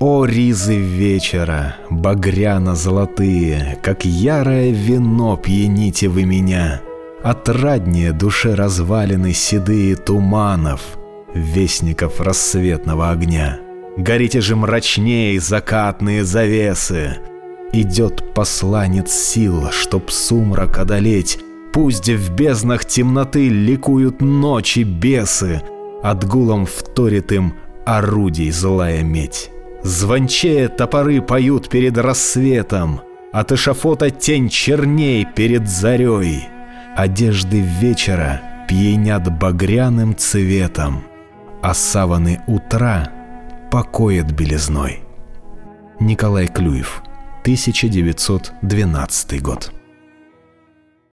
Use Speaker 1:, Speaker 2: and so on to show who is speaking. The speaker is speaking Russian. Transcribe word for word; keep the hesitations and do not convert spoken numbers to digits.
Speaker 1: О, ризы вечера, багряно-золотые, как ярое вино пьяните вы меня. Отраднее душе развалины седые туманов, вестников рассветного огня. Горите же мрачней закатные завесы. Идет посланец сил, чтоб сумрак одолеть. Пусть в безднах темноты ликуют ночи бесы, отгулом вторит им орудий злая медь. Звончее топоры поют перед рассветом, от эшафота тень черней перед зарей. Одежды вечера пьянят багряным цветом, а саваны утра покоят белизной. Николай Клюев, тысяча девятьсот двенадцатый год.